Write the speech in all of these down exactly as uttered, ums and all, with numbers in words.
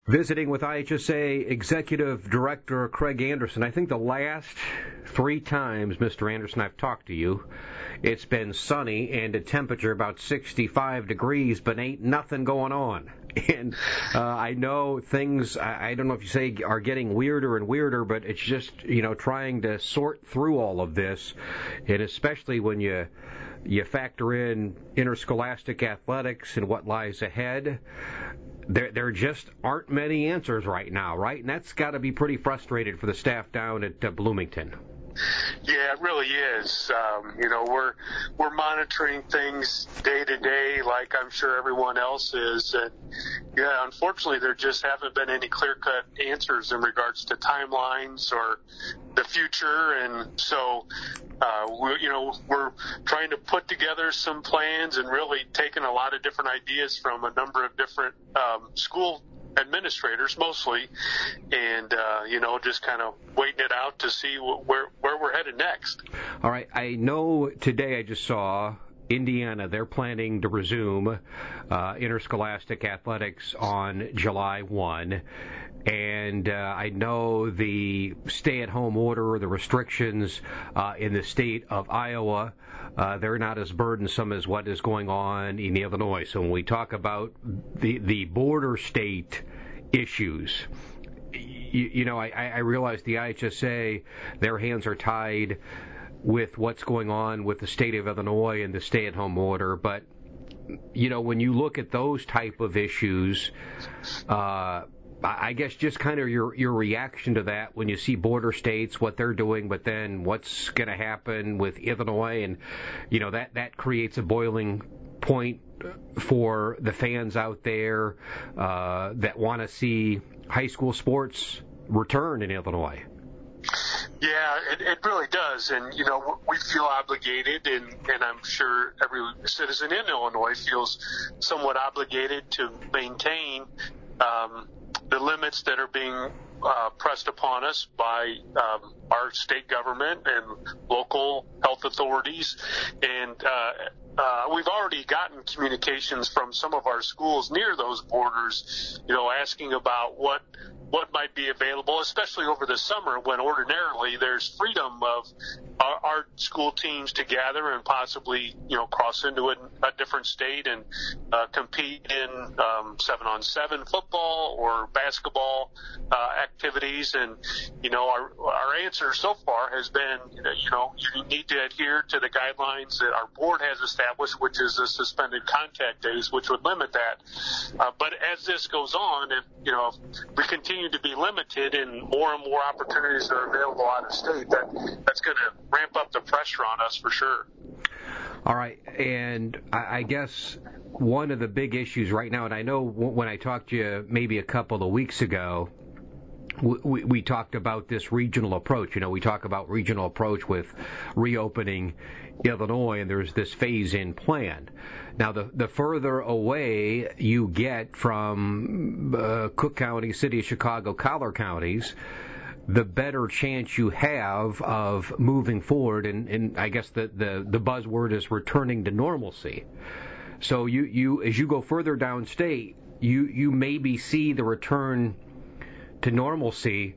Visiting with I H S A Executive Director Craig Anderson. I think the last three times, Mister Anderson, I've talked to you, it's been sunny and a temperature about sixty-five degrees, but ain't nothing going on. And uh, I know things, I, I don't know if you say, are getting weirder and weirder, but it's just, you know, trying to sort through all of this, and especially when you you factor in interscholastic athletics and what lies ahead. There, there just aren't many answers right now, right? And that's got to be pretty frustrating for the staff down at uh, Bloomington. Yeah, it really is. Um, you know, we're we're monitoring things day to day, like I'm sure everyone else is. And yeah, unfortunately, there just haven't been any clear-cut answers in regards to timelines or the future. And so, uh, we, you know, we're trying to put together some plans and really taking a lot of different ideas from a number of different um, school administrators mostly, and uh, you know, just kind of waiting it out to see wh- where where we're headed next. All right, I know today I just saw Indiana, they're planning to resume uh, interscholastic athletics on July first. And uh, I know the stay-at-home order, the restrictions uh, in the state of Iowa, uh, they're not as burdensome as what is going on in Illinois. So when we talk about the, the border state issues, you, you know, I, I realize the I H S A, their hands are tied with what's going on with the state of Illinois and the stay-at-home order. But, you know, when you look at those type of issues, uh, I guess just kind of your your reaction to that when you see border states, what they're doing, but then what's going to happen with Illinois, and, you know, that, that creates a boiling point for the fans out there uh, that want to see high school sports return in Illinois. Yeah, it, it really does. And, you know, we feel obligated, and, and I'm sure every citizen in Illinois feels somewhat obligated to maintain um, the limits that are being uh, pressed upon us by um, our state government and local health authorities. And uh, uh, we've already gotten communications from some of our schools near those borders, you know, asking about what what might be available, especially over the summer when ordinarily there's freedom of our, our school teams to gather and possibly, you know, cross into a, a different state and uh, compete in um, seven on seven football or basketball uh, activities. And, you know, our, our answer so far has been, you know, you need to adhere to the guidelines that our board has established, which is the suspended contact days, which would limit that. Uh, but as this goes on, and, you know, if we continue to be limited and more and more opportunities are available out of state, that that's going to ramp up the pressure on us for sure. All right, and I, I guess one of the big issues right now, and I know when I talked to you maybe a couple of weeks ago, we, we talked about this regional approach. You know, we talk about regional approach with reopening Illinois, and there's this phase-in plan. Now, the the further away you get from uh, Cook County, City of Chicago, Collier counties, the better chance you have of moving forward. And, and I guess the, the, the buzzword is returning to normalcy. So you, you as you go further downstate, you, you maybe see the return to normalcy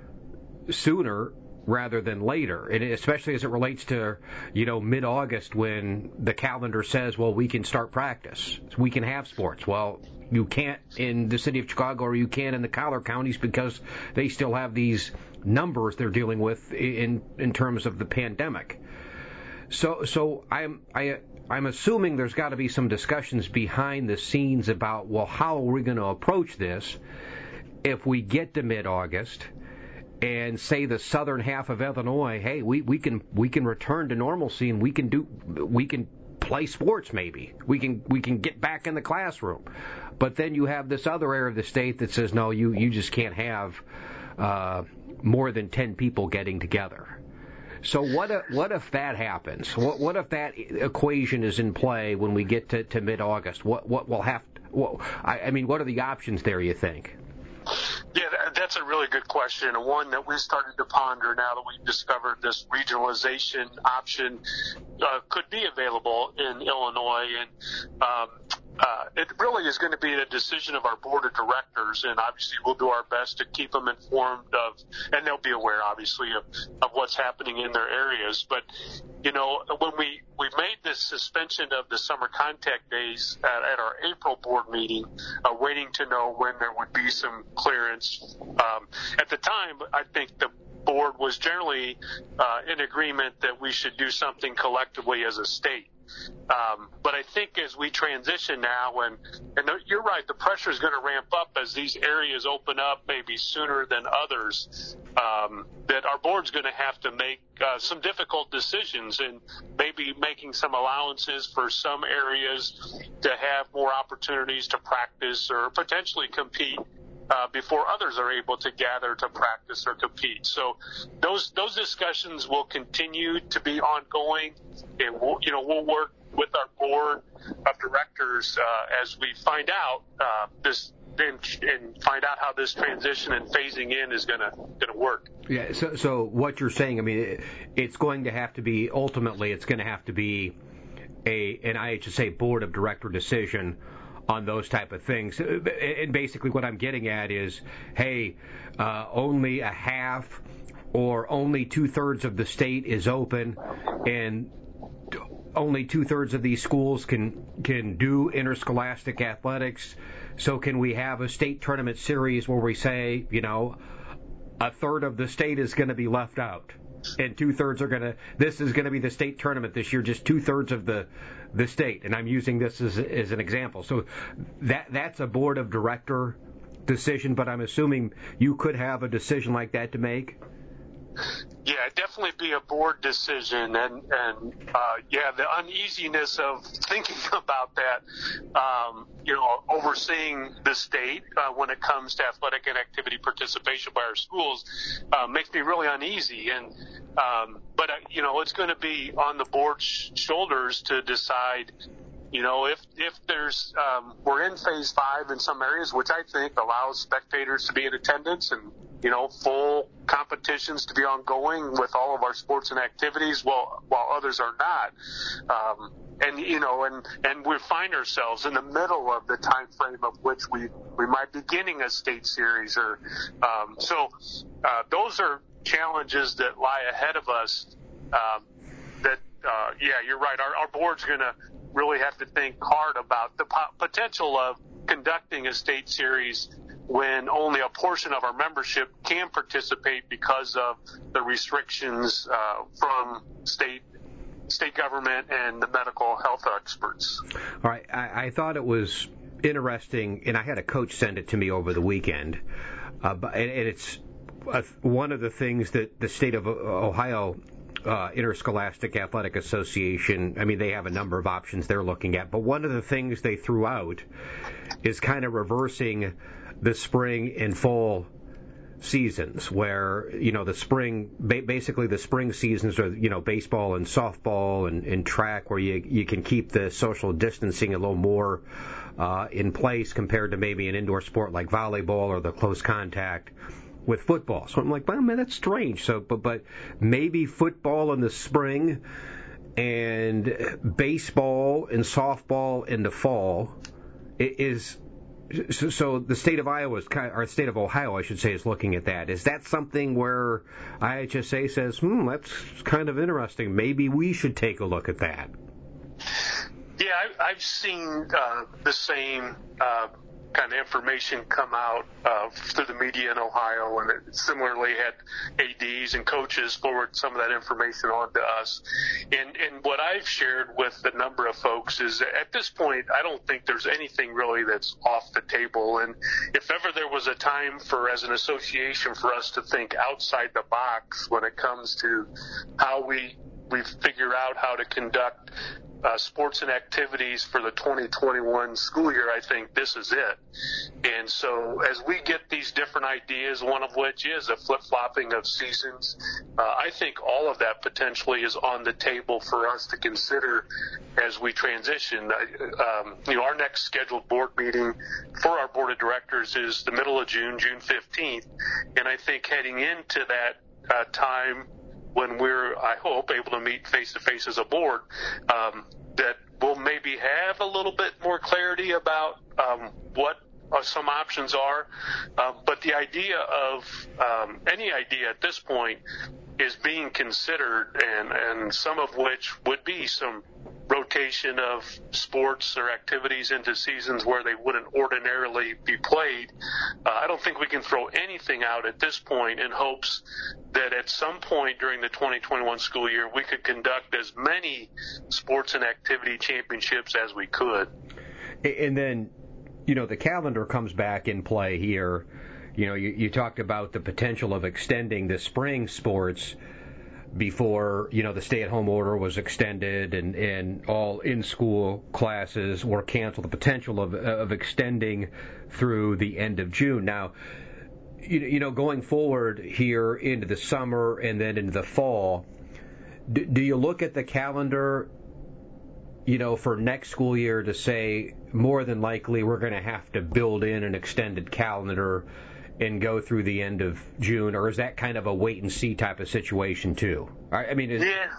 sooner rather than later, and especially as it relates to, you know, mid-August when the calendar says, well, we can start practice, we can have sports. Well, you can't in the city of Chicago, or you can in the Collier counties, because they still have these numbers they're dealing with in in terms of the pandemic. So, so I'm I, I'm assuming there's got to be some discussions behind the scenes about, well, how are we going to approach this if we get to mid-August and say the southern half of Illinois, hey, we, we can we can return to normalcy, and we can do we can play sports, maybe we can we can get back in the classroom. But then you have this other area of the state that says, no, you you just can't have uh, more than ten people getting together. So what if, what if that happens? What what if that equation is in play when we get to, to mid-August? What what will have? What, I, I mean, what are the options there, you think? Yeah, that's a really good question, and one that we started to ponder now that we've discovered this regionalization option uh, could be available in Illinois. And um, uh, it really is going to be a decision of our board of directors, and obviously we'll do our best to keep them informed of, and they'll be aware, obviously, of, of what's happening in their areas. But, you know, when we, we made this suspension of the summer contact days at, at our April board meeting, uh, waiting to know when there would be some clearance. Um, at the time, I think the board was generally uh, in agreement that we should do something collectively as a state. Um, but I think as we transition now, and, and you're right, the pressure is going to ramp up as these areas open up maybe sooner than others, um, that our board's going to have to make uh, some difficult decisions and maybe making some allowances for some areas to have more opportunities to practice or potentially compete Uh, before others are able to gather to practice or compete. So those those discussions will continue to be ongoing, and we'll, you know, we'll work with our board of directors uh, as we find out uh, this and, and find out how this transition and phasing in is gonna gonna work. Yeah. So so what you're saying, I mean, it's going to have to be ultimately, it's going to have to be a an I H S A board of director decision on those type of things. And basically what I'm getting at is, hey, uh, only a half or only two-thirds of the state is open, and only two-thirds of these schools can can do interscholastic athletics. So can we have a state tournament series where we say, you know, a third of the state is going to be left out, and two-thirds are going to, this is going to be the state tournament this year, just two-thirds of the the state, and I'm using this as, as an example. So that that's a board of director decision, but I'm assuming you could have a decision like that to make? Yeah, it'd definitely be a board decision, and, and uh, yeah, the uneasiness of thinking about that, um, you know, overseeing the state uh, when it comes to athletic and activity participation by our schools uh, makes me really uneasy. And um, but, uh, you know, it's going to be on the board's shoulders to decide, you know, if if there's um, we're in phase five in some areas, which I think allows spectators to be in attendance and, you know, full competitions to be ongoing with all of our sports and activities, while while others are not. Um, and you know, and and we find ourselves in the middle of the time frame of which we we might be beginning a state series, or um, so uh, those are challenges that lie ahead of us. Um, that uh, yeah, you're right. Our, our board's going to really have to think hard about the po- potential of conducting a state series when only a portion of our membership can participate because of the restrictions uh, from state state government and the medical health experts. All right, I, I thought it was interesting, and I had a coach send it to me over the weekend, uh, and, and it's uh, one of the things that the state of Ohio Uh, Interscholastic Athletic Association, I mean, they have a number of options they're looking at, but one of the things they threw out is kind of reversing the spring and fall seasons, where, you know, the spring, ba- basically the spring seasons are, you know, baseball and softball and, and track, where you, you can keep the social distancing a little more uh, in place compared to maybe an indoor sport like volleyball or the close contact with football. So I'm like, well, man, that's strange. So, but but maybe football in the spring and baseball and softball in the fall is. So, so the state of Iowa is kind of, or state of Ohio, I should say, is looking at that. Is that something where I H S A says, hmm, that's kind of interesting. Maybe we should take a look at that? Yeah, I, I've seen uh, the same uh, kind of information come out uh, through the media in Ohio, and it similarly had A Ds and coaches forward some of that information on to us. And, and what I've shared with a number of folks is that at this point, I don't think there's anything really that's off the table. And if ever there was a time for, as an association, for us to think outside the box when it comes to how we we figure out how to conduct Uh, sports and activities for the twenty twenty-one school year, I think this is it. And so as we get these different ideas, one of which is a flip-flopping of seasons, uh, I think all of that potentially is on the table for us to consider as we transition. Um, you know, our next scheduled board meeting for our board of directors is the middle of June, June fifteenth. And I think heading into that uh, time when we're, I hope, able to meet face-to-face as a board, um, that we'll maybe have a little bit more clarity about um, what uh, some options are. Uh, but the idea of um, any idea at this point is being considered, and, and some of which would be some rotation of sports or activities into seasons where they wouldn't ordinarily be played. Uh, I don't think we can throw anything out at this point in hopes that at some point during the twenty twenty-one school year we could conduct as many sports and activity championships as we could. And then, you know, the calendar comes back in play here. You know, you, you talked about the potential of extending the spring sports before, you know, the stay-at-home order was extended and, and all in-school classes were canceled, the potential of, of extending through the end of June. Now, you, you know, going forward here into the summer and then into the fall, do, do you look at the calendar, you know, for next school year to say more than likely we're going to have to build in an extended calendar and go through the end of June, or is that kind of a wait-and-see type of situation, too? I mean, is, yeah.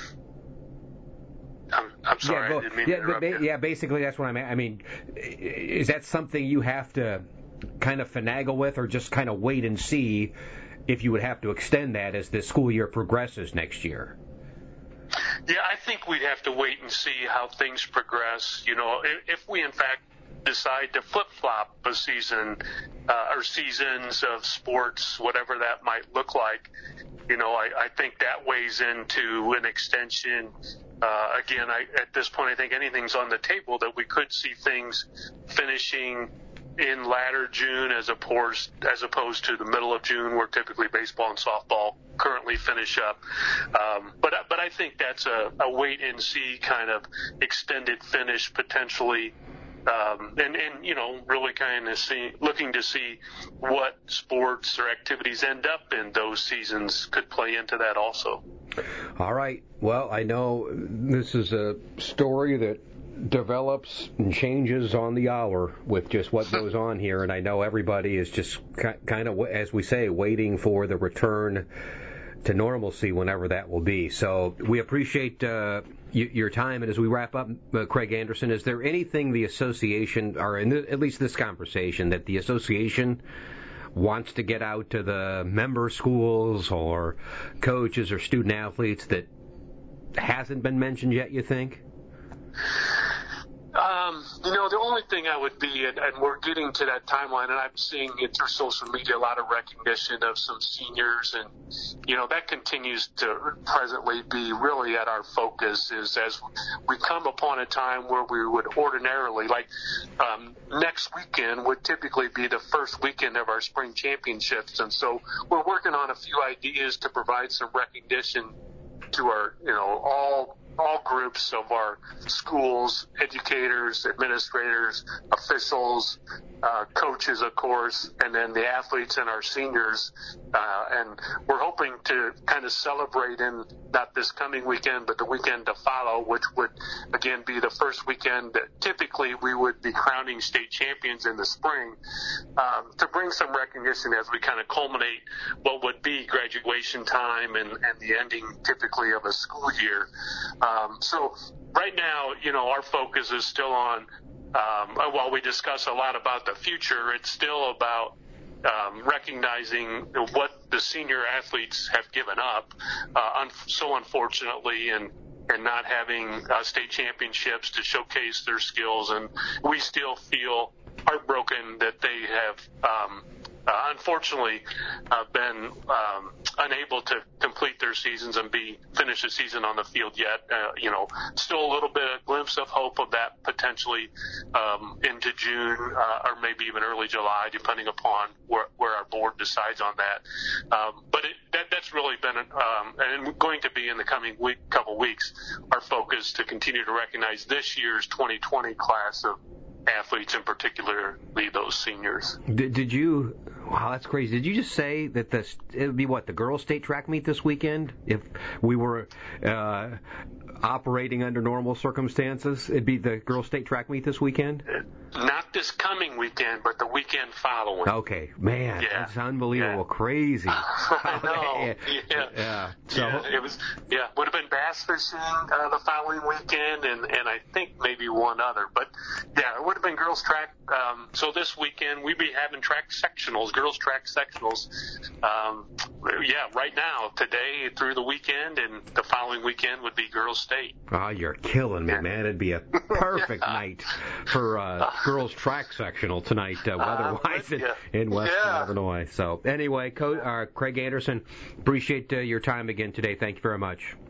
I'm, I'm sorry, yeah, go, I didn't mean yeah, to interrupt ba- you. yeah, basically that's what I'm. I mean, is that something you have to kind of finagle with, or just kind of wait and see if you would have to extend that as the school year progresses next year? Yeah, I think we'd have to wait and see how things progress. You know, if, if we in fact decide to flip-flop a season uh, or seasons of sports, whatever that might look like, you know, I, I think that weighs into an extension. Uh, again, I, at this point, I think anything's on the table that we could see things finishing in latter June as opposed, as opposed to the middle of June where typically baseball and softball currently finish up. Um, but, but I think that's a, a wait-and-see kind of extended finish potentially. Um, and, and, you know, really kind of see, looking to see what sports or activities end up in those seasons could play into that also. All right. Well, I know this is a story that develops and changes on the hour with just what goes on here, and I know everybody is just kind of, as we say, waiting for the return to normalcy whenever that will be. So we appreciate uh, y- your time. And as we wrap up, uh, Craig Anderson, is there anything the association, or in the, at least this conversation, that the association wants to get out to the member schools or coaches or student athletes that hasn't been mentioned yet, you think? Um, you know, the only thing I would be, and, and we're getting to that timeline, and I'm seeing it through social media, a lot of recognition of some seniors, and, you know, that continues to presently be really at our focus, is as we come upon a time where we would ordinarily, like um, next weekend would typically be the first weekend of our spring championships, and so we're working on a few ideas to provide some recognition to our, you know, all all groups of our schools, educators, administrators, officials, uh, coaches, of course, and then the athletes and our seniors. Uh, and we're hoping to kind of celebrate in not this coming weekend, but the weekend to follow, which would, again, be the first weekend that typically we would be crowning state champions in the spring, um, to bring some recognition as we kind of culminate what would be graduation time and, and the ending typically of a school year. Um, so right now, you know, our focus is still on, um, while we discuss a lot about the future, it's still about um, recognizing what the senior athletes have given up, uh, un- so unfortunately, and and not having uh, state championships to showcase their skills. And we still feel heartbroken that they have, um, uh, unfortunately, uh, been um, unable to complete their seasons and be finish the season on the field yet. Uh, you know, still a little bit of glimpse of hope of that potentially um, into June uh, or maybe even early July, depending upon where, where our board decides on that. Um, but it, that, that's really been, um, and going to be in the coming week, couple weeks, our focus to continue to recognize this year's twenty twenty class of athletes, in particularly those seniors. Did, did you? Wow, that's crazy. Did you just say that the it would be what the girls' state track meet this weekend? If we were uh, operating under normal circumstances, it'd be the girls' state track meet this weekend. Not this coming weekend, but the weekend following. Okay, man, yeah. that's unbelievable, yeah. crazy. I know. yeah. Yeah. yeah. So yeah, it was. Yeah, would have been bass fishing uh, the following weekend, and and I think maybe one other. But yeah, it would have been girls track. Um, so this weekend we'd be having track sectionals, girls track sectionals. Um, yeah, right now, today through the weekend, and the following weekend would be girls state. Oh, you're killing me, yeah. man. It'd be a perfect yeah. night for uh, girls track sectional tonight, uh, weather-wise, uh, in, yeah. in Western yeah. Illinois. So anyway, Co- uh, Craig Anderson, appreciate uh, your time again today. Thank you very much.